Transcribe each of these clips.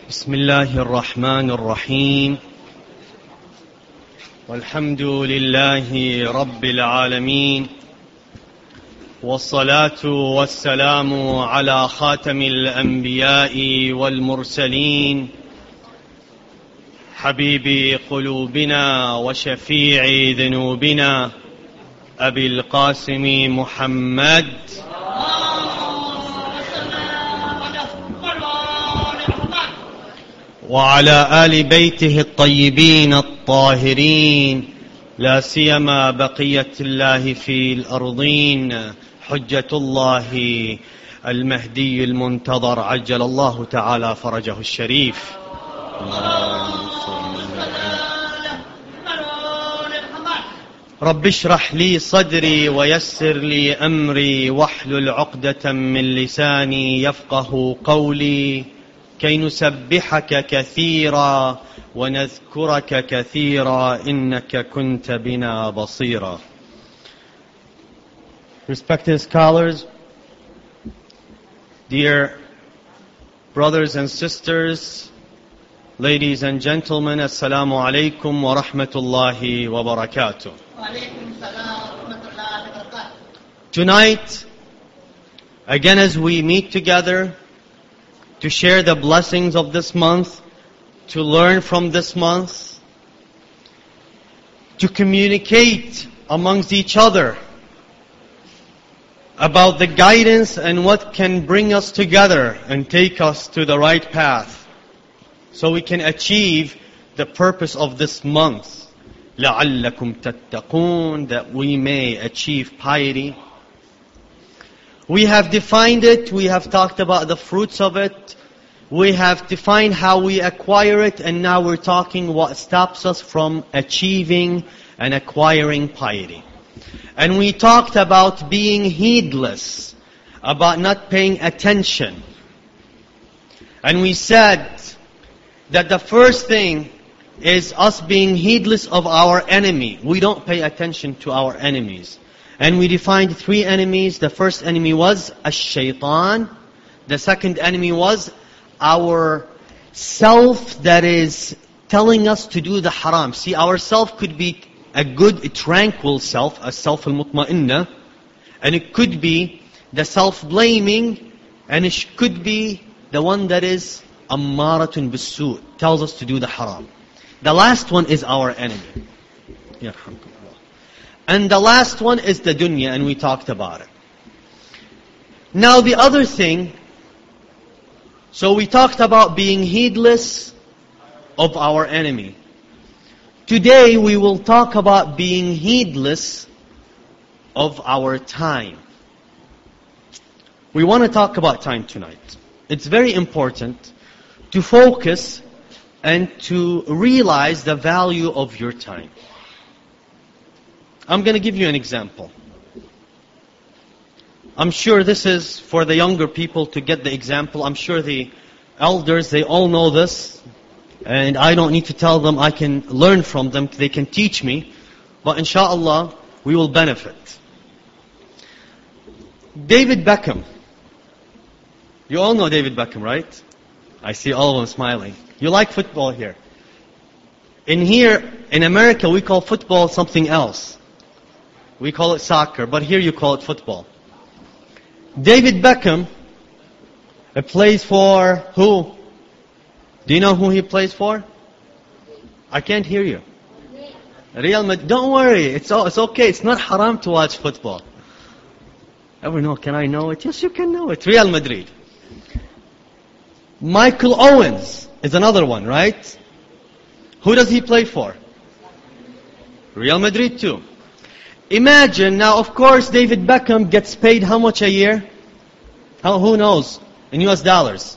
بسم الله الرحمن الرحيم والحمد لله رب العالمين والصلاة والسلام على خاتم الأنبياء والمرسلين حبيب قلوبنا وشفيع ذنوبنا أبي القاسم محمد وعلى آل بيته الطيبين الطاهرين لا سيما بقية الله في الأرضين حجة الله المهدي المنتظر عجل الله تعالى فرجه الشريف. رب اشرح لي صدري ويسر لي أمري واحلل عقدة من لساني يفقه قولي كي نسبحك كثيرا ونذكرك كثيرا إنك كنت بنا بصيرا. Respected scholars, dear brothers and sisters, ladies and gentlemen, Assalamu alaikum wa rahmatullahi wa barakatuh. Tonight, again as we meet together to share the blessings of this month, to learn from this month, to communicate amongst each other about the guidance and what can bring us together and take us to the right path, so we can achieve the purpose of this month, لَعَلَّكُمْ تَتَّقُونَ, that we may achieve piety. We have defined it, we have talked about the fruits of it, we have defined how we acquire it, and now we're talking what stops us from achieving and acquiring piety. And we talked about being heedless, about not paying attention. And we said that the first thing is us being heedless of our enemy. We don't pay attention to our enemies. And we defined 3 enemies. The first enemy was ash-shaytan. The second enemy was our self that is telling us to do the haram. See, our self could be a good, tranquil self, a self al-mutma'inna. And it could be the self-blaming. And it could be the one that is ammaratun bis-su', tells us to do the haram. The last one is our enemy. And the last one is the dunya, and we talked about it. Now the other thing, so we talked about being heedless of our enemy. Today we will talk about being heedless of our time. We want to talk about time tonight. It's very important to focus and to realize the value of your time. I'm going to give you an example. I'm sure this is for the younger people to get the example. I'm sure the elders, they all know this. And I don't need to tell them, I can learn from them. They can teach me. But inshallah, we will benefit. David Beckham. You all know David Beckham, right? I see all of them smiling. You like football here. Here, in America, we call football something else. We call it soccer, but here you call it football. David Beckham plays for who? Do you know who he plays for? I can't hear you. Real Madrid. Don't worry, it's okay. It's not haram to watch football. Ever know? Can I know it? Yes, you can know it. Real Madrid. Michael Owens is another one, right? Who does he play for? Real Madrid too. Imagine, now of course David Beckham gets paid how much a year? Who knows? In US dollars.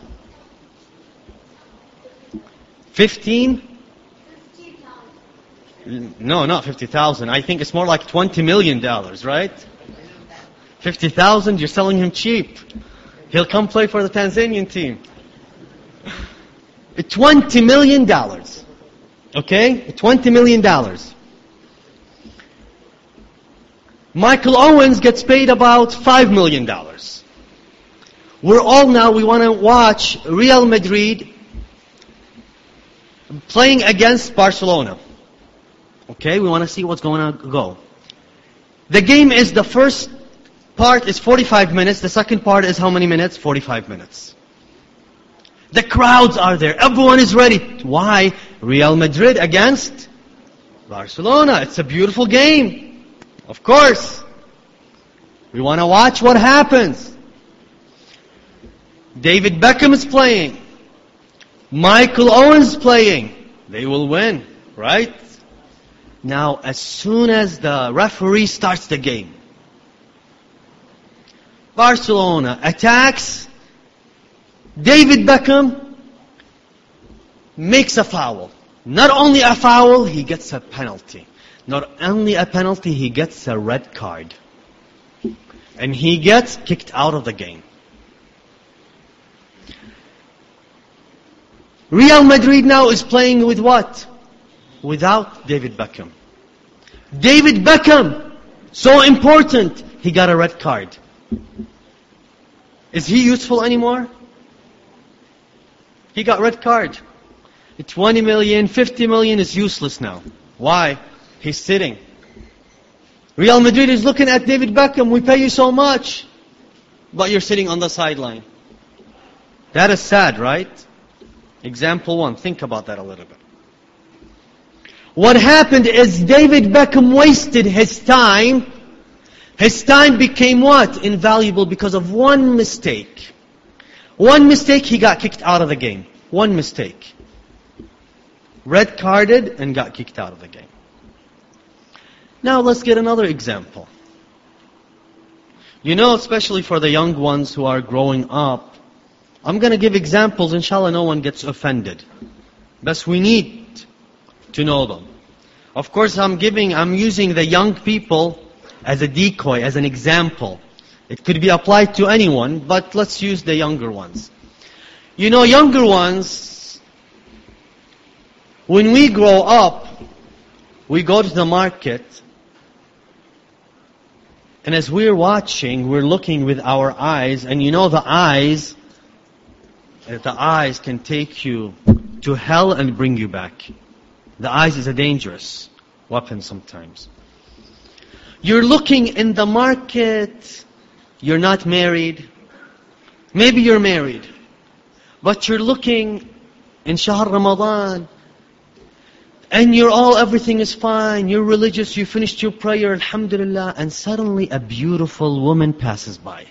15? No, not 50,000. I think it's more like $20 million, right? 50,000, you're selling him cheap. He'll come play for the Tanzanian team. $20 million. Okay? $20 million. Michael Owens gets paid about $5 million. We want to watch Real Madrid playing against Barcelona. Okay, we want to see what's going to go. The game is, the first part is 45 minutes. The second part is how many minutes? 45 minutes. The crowds are there. Everyone is ready. Why? Real Madrid against Barcelona. It's a beautiful game. Of course. We want to watch what happens. David Beckham is playing. Michael Owen is playing. They will win, right? Now, as soon as the referee starts the game, Barcelona attacks. David Beckham makes a foul. Not only a foul, he gets a penalty. Not only a penalty, he gets a red card. And he gets kicked out of the game. Real Madrid now is playing with what? Without David Beckham. David Beckham, so important, he got a red card. Is he useful anymore? He got red card. 20 million, 50 million is useless now. Why? He's sitting. Real Madrid is looking at David Beckham. We pay you so much, but you're sitting on the sideline. That is sad, right? Example 1. Think about that a little bit. What happened is David Beckham wasted his time. His time became what? Invaluable because of one mistake. One mistake, he got kicked out of the game. One mistake. Red carded and got kicked out of the game. Now let's get another example. You know, especially for the young ones who are growing up, I'm going to give examples, inshallah no one gets offended. But we need to know them. Of course I'm using the young people as a decoy, as an example. It could be applied to anyone, but let's use the younger ones. You know, younger ones, when we grow up, we go to the market, and as we're watching, we're looking with our eyes, and you know the eyes can take you to hell and bring you back. The eyes is a dangerous weapon sometimes. You're looking in the market, you're not married. Maybe you're married. But you're looking in Shahr Ramadan, and everything is fine, you're religious, you finished your prayer, alhamdulillah, and suddenly a beautiful woman passes by.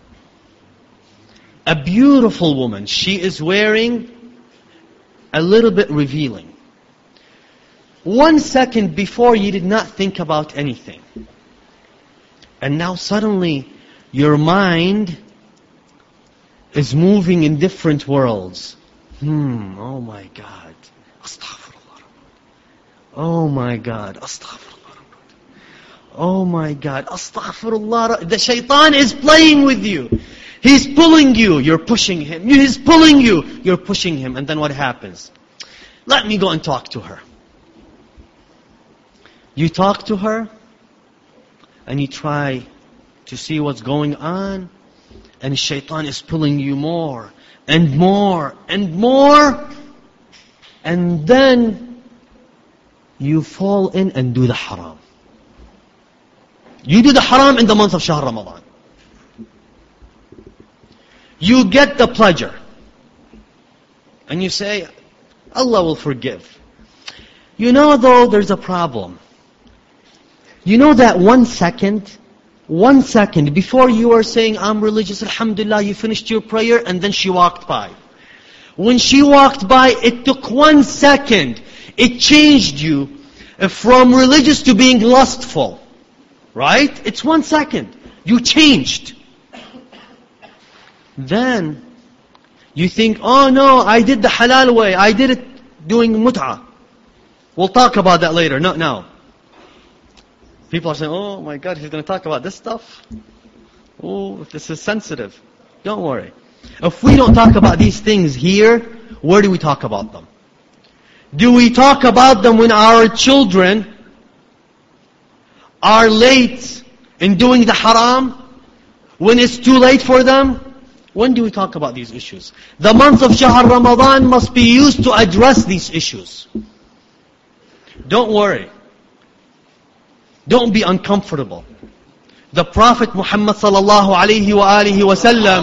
A beautiful woman. She is wearing a little bit revealing. 1 second before you did not think about anything. And now suddenly your mind is moving in different worlds. Oh my God. Astaghfirullah. Oh my God. Astaghfirullah. Oh my God. Astaghfirullah. The shaitan is playing with you. He's pulling you. You're pushing him. He's pulling you. You're pushing him. And then what happens? Let me go and talk to her. You talk to her, and you try to see what's going on, and shaitan is pulling you more, and more, and more, and then you fall in and do the haram. You do the haram in the month of Shahr Ramadan. You get the pleasure. And you say, Allah will forgive. You know though, there's a problem. You know that 1 second before you are saying, I'm religious, alhamdulillah, you finished your prayer, and then she walked by. When she walked by, it took 1 second. It changed you from religious to being lustful. Right? It's 1 second. You changed. Then you think, oh no, I did the halal way. I did it doing mut'ah. We'll talk about that later, not now. People are saying, oh my God, he's going to talk about this stuff? Oh, this is sensitive. Don't worry. If we don't talk about these things here, where do we talk about them? Do we talk about them when our children are late in doing the haram? When it's too late for them? When do we talk about these issues? The month of Shahr Ramadan must be used to address these issues. Don't worry. Don't be uncomfortable. The Prophet Muhammad sallallahu alayhi wa alihi wa sallam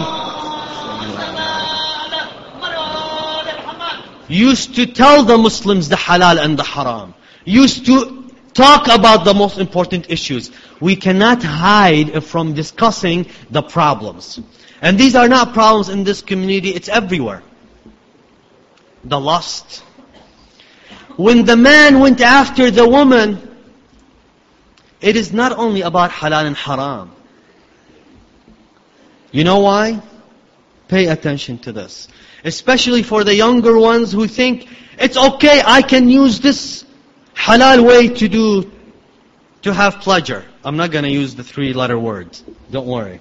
used to tell the Muslims the halal and the haram. Used to talk about the most important issues. We cannot hide from discussing the problems. And these are not problems in this community, it's everywhere. The lust. When the man went after the woman, it is not only about halal and haram. You know why? Pay attention to this. Especially for the younger ones who think, it's okay, I can use this halal way to have pleasure. I'm not going to use the 3-letter words. Don't worry.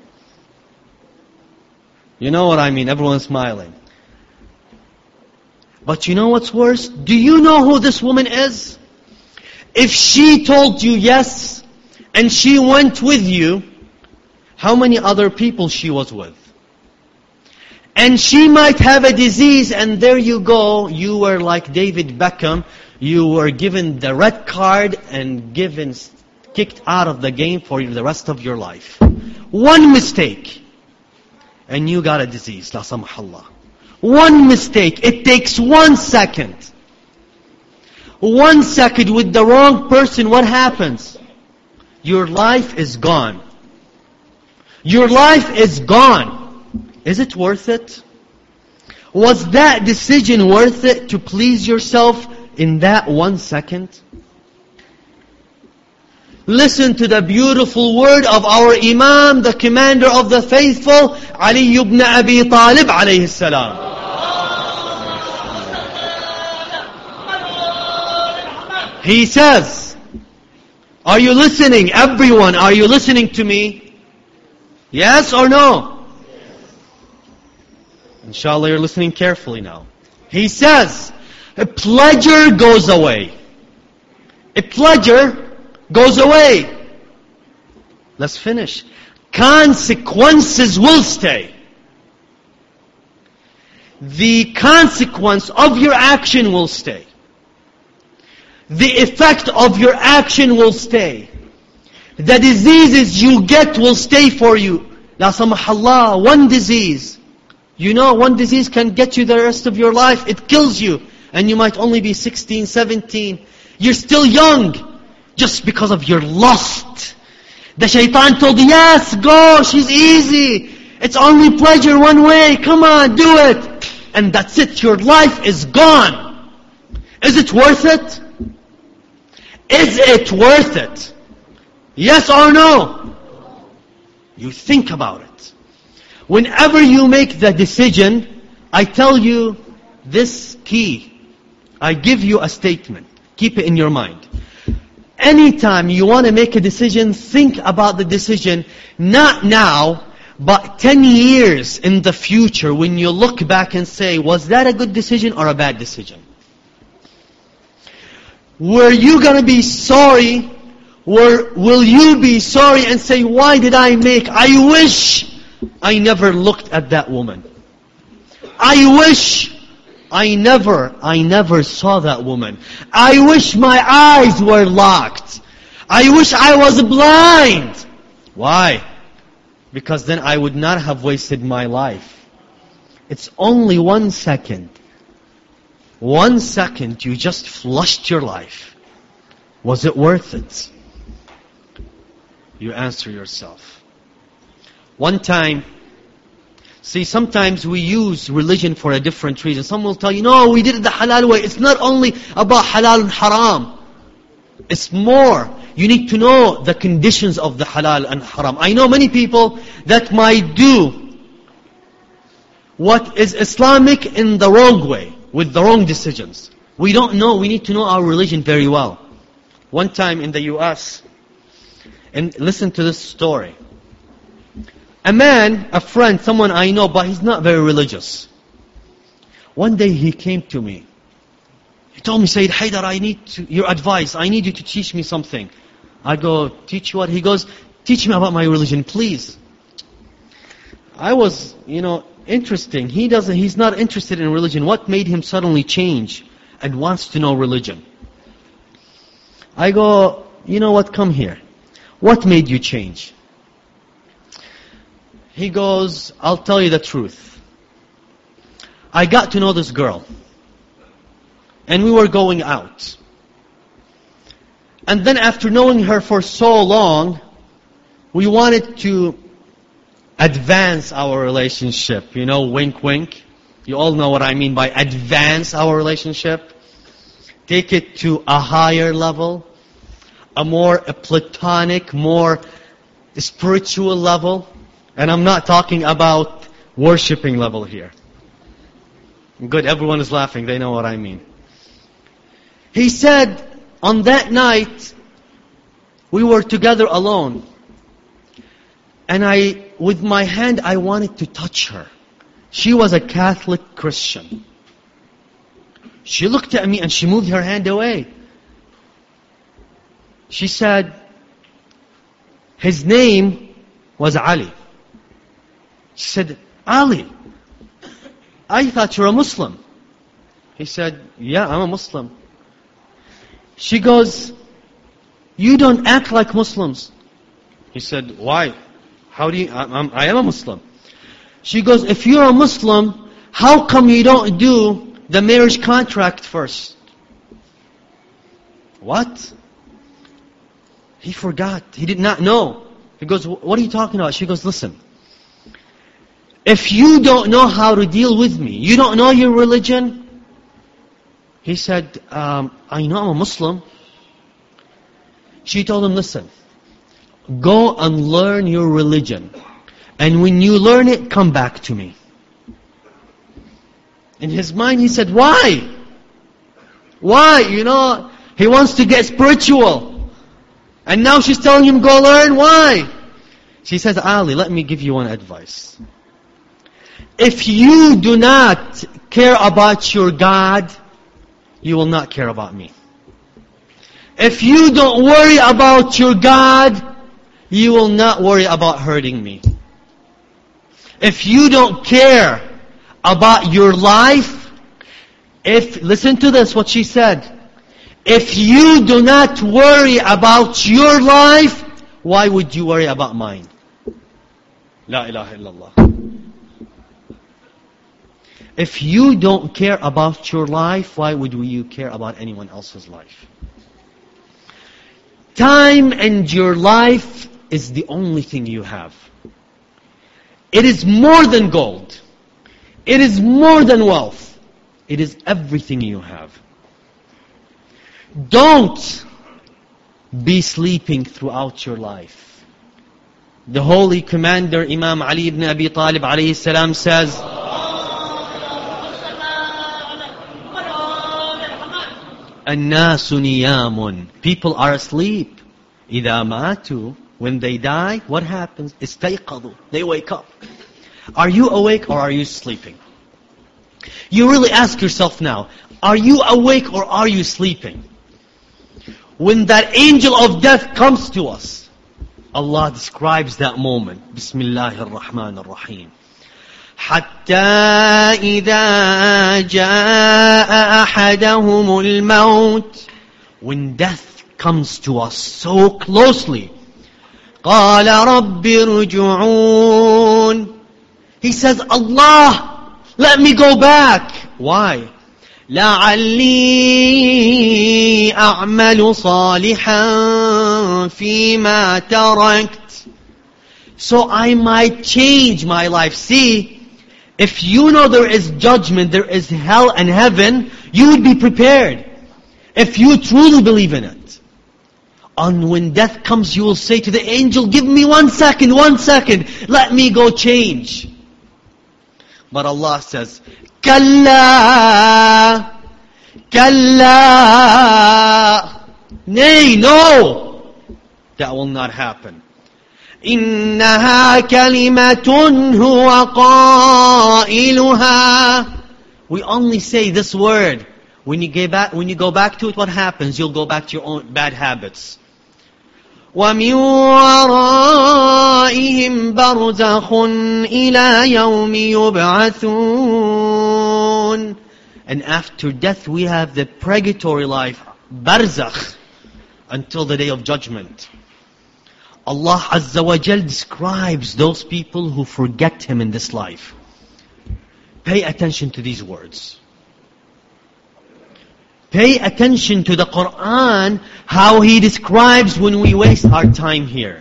You know what I mean, everyone's smiling. But you know what's worse? Do you know who this woman is? If she told you yes, and she went with you, how many other people she was with? And she might have a disease, and there you go, you were like David Beckham, you were given the red card and kicked out of the game for the rest of your life. One mistake, and you got a disease, la samahallah. One mistake, it takes 1 second. 1 second with the wrong person, what happens? Your life is gone. Your life is gone. Is it worth it? Was that decision worth it to please yourself in that 1 second? Listen to the beautiful word of our Imam, the commander of the faithful, Ali ibn Abi Talib alayhi salam. He says, are you listening? Everyone, are you listening to me? Yes or no? Inshallah, you're listening carefully now. He says, a pleasure goes away. A pleasure goes away. Let's finish. Consequences will stay. The consequence of your action will stay. The effect of your action will stay. The diseases you get will stay for you. La samahallah, one disease. You know, one disease can get you the rest of your life. It kills you. And you might only be 16, 17. You're still young. Just because of your lust. The shaitan told you, yes, go, she's easy. It's only pleasure one way. Come on, do it. And that's it. Your life is gone. Is it worth it? Is it worth it? Yes or no? You think about it. Whenever you make the decision, I tell you this key. I give you a statement. Keep it in your mind. Anytime you want to make a decision, think about the decision, not now, but 10 years in the future when you look back and say, was that a good decision or a bad decision? Were you going to be sorry? Or will you be sorry and say, why did I wish I never looked at that woman. I wish I never saw that woman. I wish my eyes were locked. I wish I was blind. Why? Because then I would not have wasted my life. It's only 1 second. 1 second, you just flushed your life. Was it worth it? You answer yourself. One time, see, sometimes we use religion for a different reason. Some will tell you, no, we did it the halal way. It's not only about halal and haram. It's more. You need to know the conditions of the halal and haram. I know many people that might do what is Islamic in the wrong way, with the wrong decisions. We don't know. We need to know our religion very well. One time in the US, and listen to this story. A man, a friend, someone I know, but he's not very religious. One day he came to me. He told me, Sayyid Haidar, I need your advice. I need you to teach me something. I go, teach you what? He goes, teach me about my religion, please. I was, interesting. He's not interested in religion. What made him suddenly change and wants to know religion? I go, you know what, come here. What made you change? He goes, I'll tell you the truth. I got to know this girl. And we were going out. And then after knowing her for so long, we wanted to advance our relationship. You know, wink, wink. You all know what I mean by advance our relationship. Take it to a higher level, a more platonic, more spiritual level. And I'm not talking about worshipping level here. Good, everyone is laughing. They know what I mean. He said, on that night, we were together alone. And with my hand, I wanted to touch her. She was a Catholic Christian. She looked at me and she moved her hand away. She said, his name was Ali. She said, Ali, I thought you're a Muslim. He said, yeah, I'm a Muslim. She goes, you don't act like Muslims. He said, why? How do you, I am a Muslim. She goes, if you're a Muslim, how come you don't do the marriage contract first? What? He forgot. He did not know. He goes, what are you talking about? She goes, listen. If you don't know how to deal with me, you don't know your religion. He said, I know I'm a Muslim. She told him, listen, go and learn your religion. And when you learn it, come back to me. In his mind, he said, why? Why? You know, he wants to get spiritual. And now she's telling him, go learn. Why? She says, Ali, let me give you one advice. If you do not care about your God, you will not care about me. If you don't worry about your God, you will not worry about hurting me. If you don't care about your life, listen to this, what she said. If you do not worry about your life, why would you worry about mine? La ilaha illallah. If you don't care about your life, why would you care about anyone else's life? Time and your life is the only thing you have. It is more than gold. It is more than wealth. It is everything you have. Don't be sleeping throughout your life. The holy commander Imam Ali ibn Abi Talib alayhi salam says, الناس نيام. People are asleep. إذا ماتوا. When they die, what happens? استيقظوا. They wake up. Are you awake or are you sleeping? You really ask yourself now, are you awake or are you sleeping? When that angel of death comes to us, Allah describes that moment. Bismillahir Rahmanir Rahim. حتى إذا جاء أحدهم الموت. When death comes to us so closely, قال رب ارجعون. He says, Allah, let me go back. Why? لعلي أعمل صالحا فيما تركت. So I might change my life. See, if you know there is judgment, there is hell and heaven, you would be prepared. If you truly believe in it. And when death comes, you will say to the angel, give me 1 second, 1 second. Let me go change. But Allah says, Kalla, Kalla. Nay, no. That will not happen. إنها كلمة هو قائلها. We only say this word. When you go back to it, what happens? You'll go back to your own bad habits. وَمِنْ وَرَائِهِمْ بَرْزَخٌ إِلَى يَوْمِ يُبْعَثُونَ. And after death we have the purgatory life, barzakh, until the day of judgment. Allah Azza wa Jal describes those people who forget Him in this life. Pay attention to these words. Pay attention to the Quran, how He describes when we waste our time here.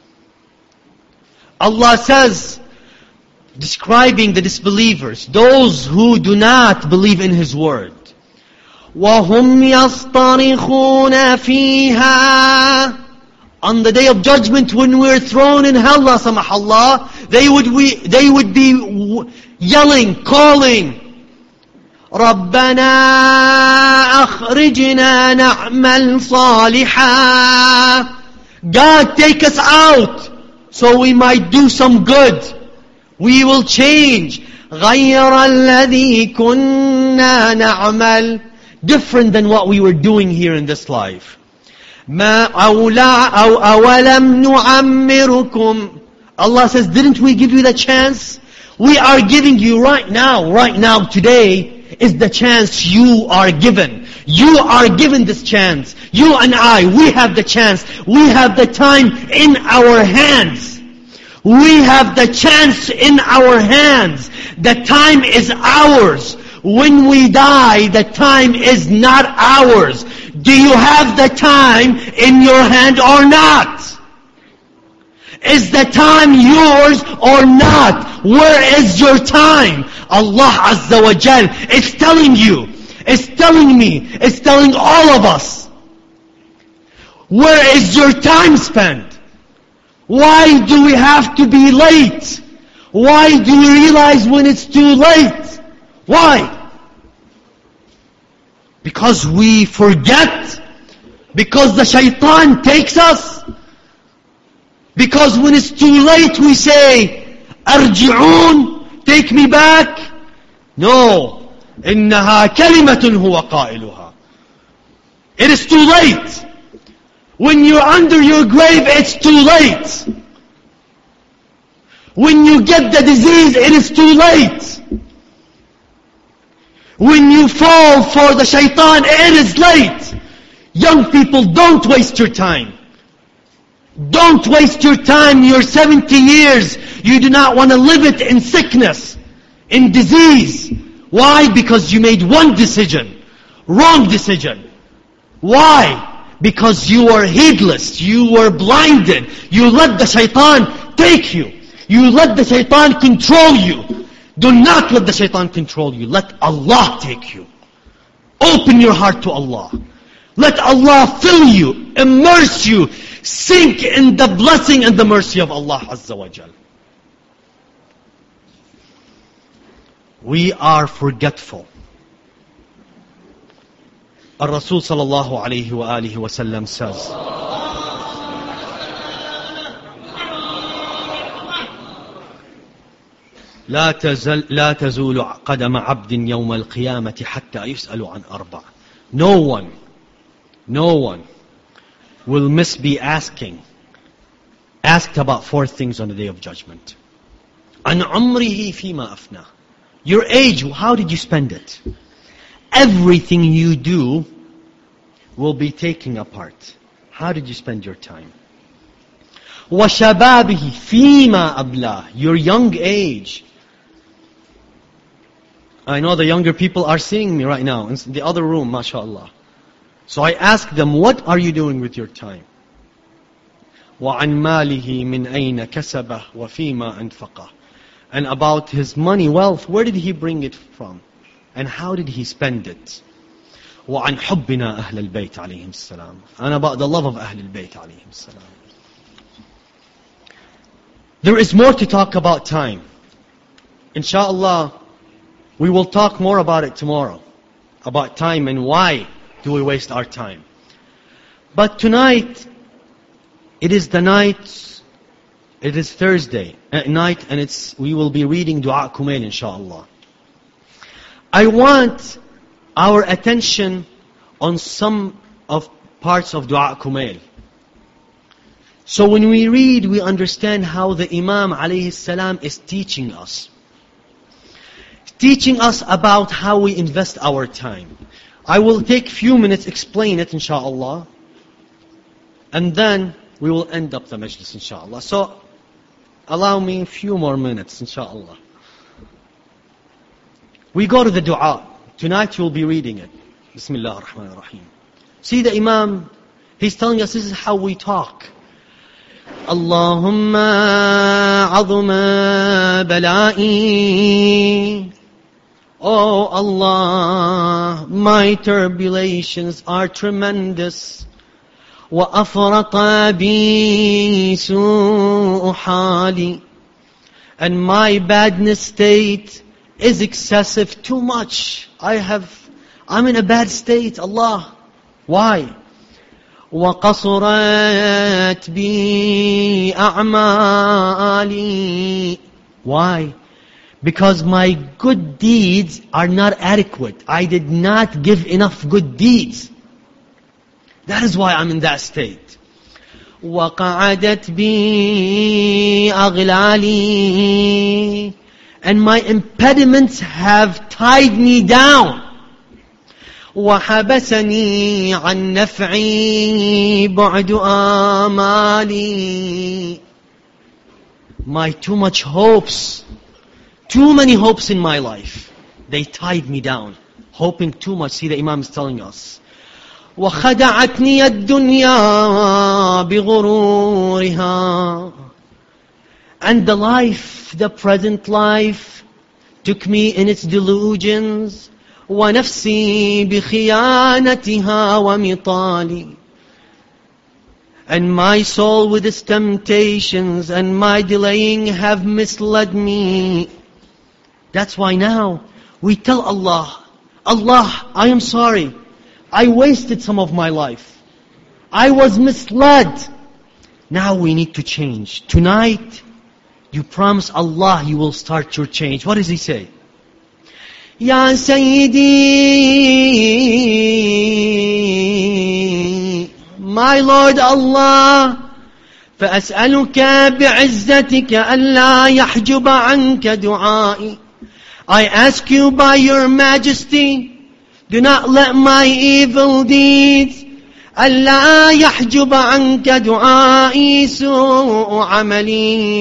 Allah says, describing the disbelievers, those who do not believe in His word. وَهُمْ يَصْطَرِخُونَ فِيهَا. On the day of judgment, when we're thrown in hell, la samah Allah, they would be yelling, calling, رَبَّنَا أَخْرِجْنَا نَعْمَلْ صَالِحًا. God, take us out so we might do some good. We will change. غَيْرَ الَّذِي كُنَّا نَعْمَلْ. Different than what we were doing here in this life. مَا أَوَلَمْ نُعَمِّرُكُمْ. Allah says, didn't we give you the chance? We are giving you right now, today is the chance you are given. You are given this chance. You and I, we have the chance. We have the time in our hands. We have the chance in our hands. The time is ours. When we die, the time is not ours. Do you have the time in your hand or not? Is the time yours or not? Where is your time? Allah Azza wa Jal is telling you, is telling me, is telling all of us. Where is your time spent? Why do we have to be late? Why do we realize when it's too late? Why? Because we forget? Because the shaitan takes us? Because when it's too late we say, أرجعون, take me back? No. إنها كلمة هو قائلها. It is too late. When you're under your grave, it's too late. When you get the disease, it is too late. When you fall for the shaitan, it is late. Young people, don't waste your time. Don't waste your time. You're 70 years. You do not want to live it in sickness, in disease. Why? Because you made one decision. Wrong decision. Why? Because you were heedless. You were blinded. You let the shaitan take you. You let the shaitan control you. Do not let the shaitan control you. Let Allah take you. Open your heart to Allah. Let Allah fill you, immerse you, sink in the blessing and the mercy of Allah Azza wa Jal. We are forgetful. Al-Rasul sallallahu alayhi wa alihi wa sallam says, لا تزول قدم عبد يوم القيامة حتى يسأل عن أربع. No one will miss be asked about four things on the day of judgment. عن عمره فيما أفنى. Your age, how did you spend it? Everything you do will be taken apart. How did you spend your time? وشبابه فيما أبلاه. Your young age. I know the younger people are seeing me right now in the other room, mashallah. So I ask them, what are you doing with your time? وَعَنْ مَالِهِ مِنْ أَيْنَ كَسَبَهُ وَفِيمَا أَنْفَقَهُ. And about his money, wealth, where did he bring it from? And how did he spend it? وَعَنْ حُبِّنَا أَهْلَ الْبَيْتِ عَلَيْهِمْ السَّلَامُ. And about the love of أهل البيت عليهم السلام. There is more to talk about time. Inshallah, we will talk more about it tomorrow. About time and why do we waste our time. But tonight, it is the night, it is Thursday at night, and we will be reading Dua Kumail, inshallah. I want our attention on some of parts of Dua Kumail. So when we read, we understand how the Imam alayhi salam is teaching us. Teaching us about how we invest our time. I will take few minutes, explain it inshallah. And then we will end up the majlis inshallah. So allow me a few more minutes inshallah. We go to the dua. Tonight you'll be reading it. Bismillah ar-Rahman ar-Rahim. See the Imam, he's telling us this is how we talk. Allahumma azuma bala'i. Oh Allah, my tribulations are tremendous. Wa afrata bi su'u hali. And my badness state is excessive, too much. I'm in a bad state, Allah. Why? وَقَصُرَتْ بِي أَعْمَالِي. Why? Because my good deeds are not adequate. I did not give enough good deeds. That is why I'm in that state. وَقَعَدَتْ بِي أَغْلَالِي. And my impediments have tied me down. وَحَبَسَنِي عَنْ نَفْعِي بُعْدُ آمَالِي. My too much hopes, too many hopes in my life, they tied me down. Hoping too much. See, the Imam is telling us. وَخَدَعَتْنِي الدُّنْيَا بِغُرُورِهَا. And the life, the present life, took me in its delusions. وَنَفْسِي بِخِيَانَتِهَا وَمِطَالِي. And my soul with its temptations and my delaying have misled me. That's why now we tell Allah, Allah, I am sorry. I wasted some of my life. I was misled. Now we need to change. Tonight, you promise Allah you will start your change. What does he say? Ya Sayyidi, my Lord Allah, فأسألك بعزتك ألا يحجب عنك دعائي. I ask you by your majesty, do not let my evil deeds ألا يحجب عنك دعائي سوء عملي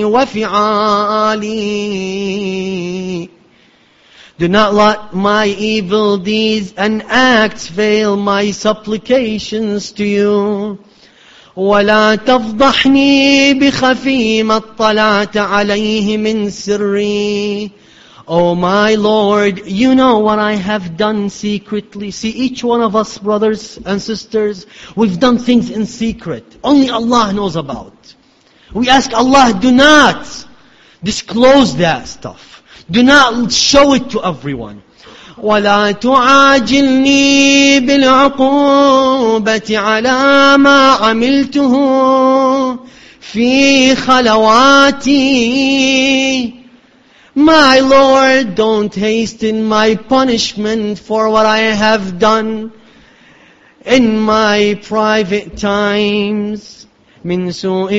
وفعالي. Do not let my evil deeds and acts fail my supplications to you. ولا تفضحني بخفي ما اطلعت عليه من سري. Oh my Lord, you know what I have done secretly. See, each one of us, brothers and sisters, we've done things in secret. Only Allah knows about. We ask Allah, do not disclose that stuff. Do not show it to everyone. وَلَا تُعَاجِلْنِي بِالْعُقُوبَةِ عَلَى مَا عَمِلْتُهُ فِي خَلَوَاتِي. My Lord, don't hasten my punishment for what I have done in my private times. من سوء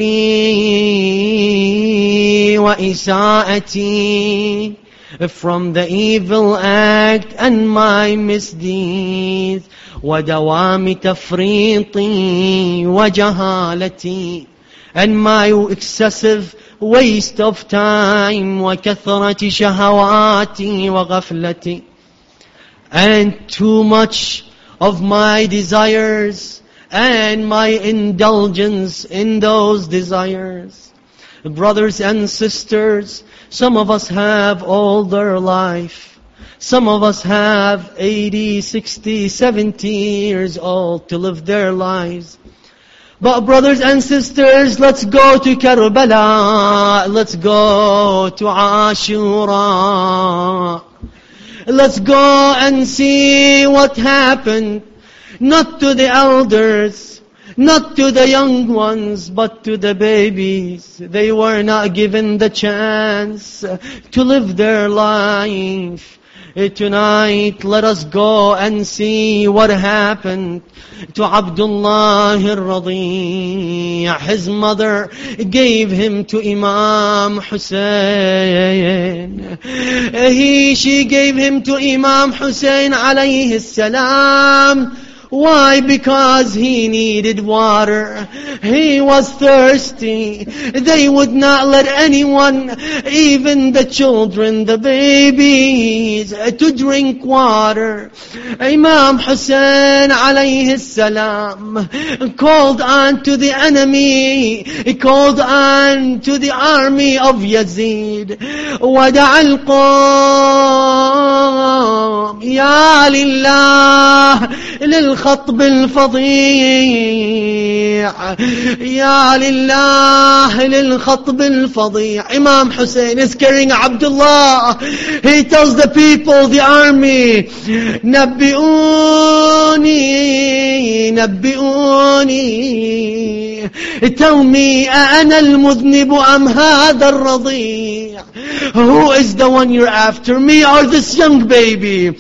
فعلي وإساءتي. From the evil act and my misdeeds. ودوام تفريطي وجهالتي. And my excessive waste of time. وكثرة شهواتي وغفلتي. And too much of my desires and my indulgence in those desires. Brothers and sisters, some of us have all their life. Some of us have 80, 60, 70 years old to live their lives. But brothers and sisters, let's go to Karbala. Let's go to Ashura. Let's go and see what happened. Not to the elders, not to the young ones, but to the babies. They were not given the chance to live their life Tonight, let us go and see what happened to Abdullah al-Radi'. His mother gave him to Imam Hussein. She gave him to Imam Hussein alayhi salam. Why? Because he needed water. He was thirsty. They would not let anyone, even the children, the babies, to drink water. Imam Hussein alayhi salam called on to the enemy. He called on to the army of Yazid. وَدَعَ الْقَوْمِ يَا لِلَّهِ للخطب الفظيع يا لله للخطب الفظيع. Imam Hussein is carrying Abdullah. He tells the people, the army, نبئوني نبئوني, tell me, أأنا المذنب أم هذا الرضيع? Who is the one you're after, me or this young baby?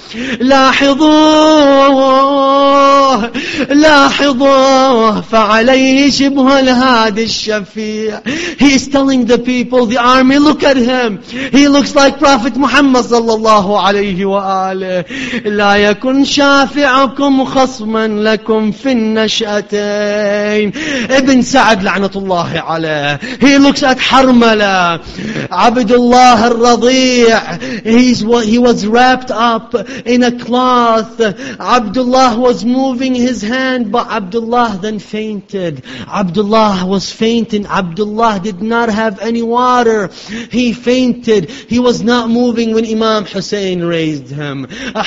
لاحظوه فعليه شبه الهادي الشفيع. He is telling the people, the army, look at him. He looks like Prophet Muhammad sallallahu alayhi wa alihi. لا يكن شافعكم خصما لكم في النشأتين. Ibn Sa'd la'natullah alayh. He looks at Harmala. Abdullah al-Radi'. He was wrapped up in a cloth. Abdullah was moving his hand, but Abdullah then fainted. Abdullah was fainting. Abdullah did not have any water. He fainted. He was not moving when Imam Hussein raised him.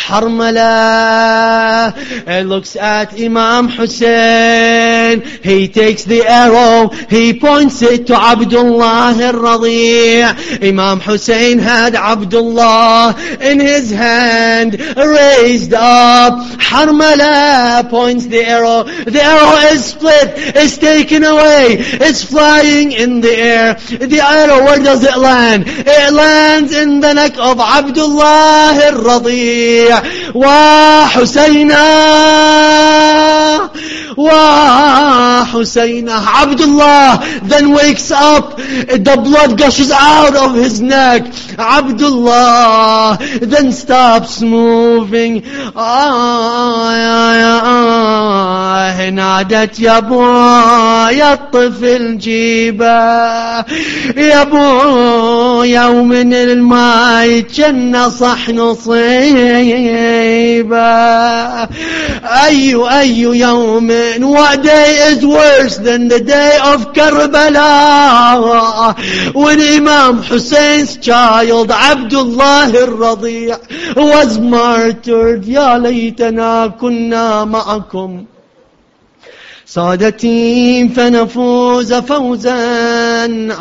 Harmala looks at Imam Hussein. He takes the arrow. He points it to Abdullah al-Radi'. Imam Hussein had Abdullah in his hand, raised up. Harmala points the arrow. The arrow is split, is taken away, is flying in the air. The arrow, where does it land? It lands in the neck of Abdullah al-Radi'. Wa Husayna, wa Husayna. Abdullah then wakes up. The blood gushes out of his neck. Abdullah then stops moving. نادت يا بويا الطفل جيبه يا بويا ومن الماء جنة صحن صيبه. أي يوم, what day is worse than the day of Karbala, when Imam Hussein's child Abdullah al-Radi' was martyred. يا ليتنا كنا معكم سادتي فنفوز فوزا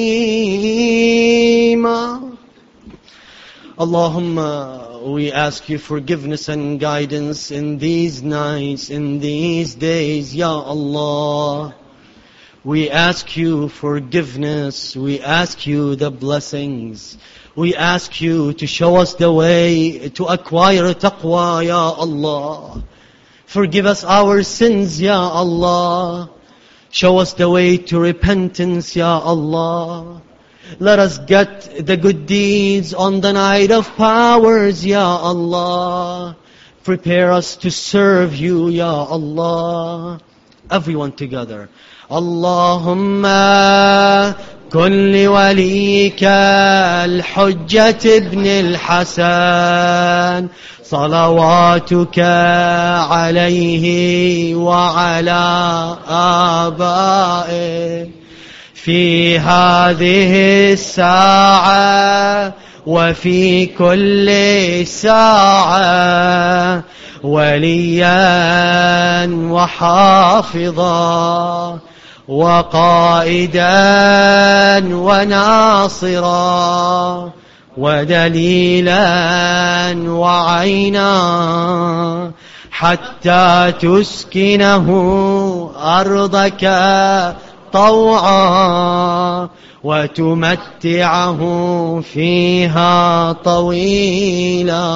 عظيما. Allahumma, we ask you forgiveness and guidance in these nights, in these days, Ya Allah. We ask you forgiveness. We ask you the blessings. We ask you to show us the way to acquire taqwa, Ya Allah. Forgive us our sins, Ya Allah. Show us the way to repentance, Ya Allah. Let us get the good deeds on the night of powers, Ya Allah. Prepare us to serve you, Ya Allah. Everyone together. Allahumma kun li walika al-Hujjat ibn al-Hasan صلواتك عليه وعلى آبائه في هذه الساعة وفي كل ساعة وليا وحافظا وقائدا وناصرا ودليلا وعينا حتى تسكنه أرضك طوعا وتمتعه فيها طويلا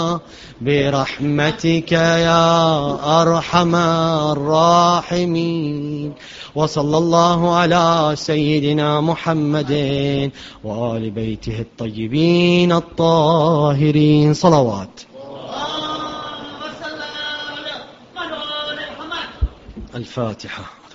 برحمتك يا أرحم الراحمين. وصلى الله على سيدنا محمد وآل بيته الطيبين الطاهرين. صلوات. الفاتحة.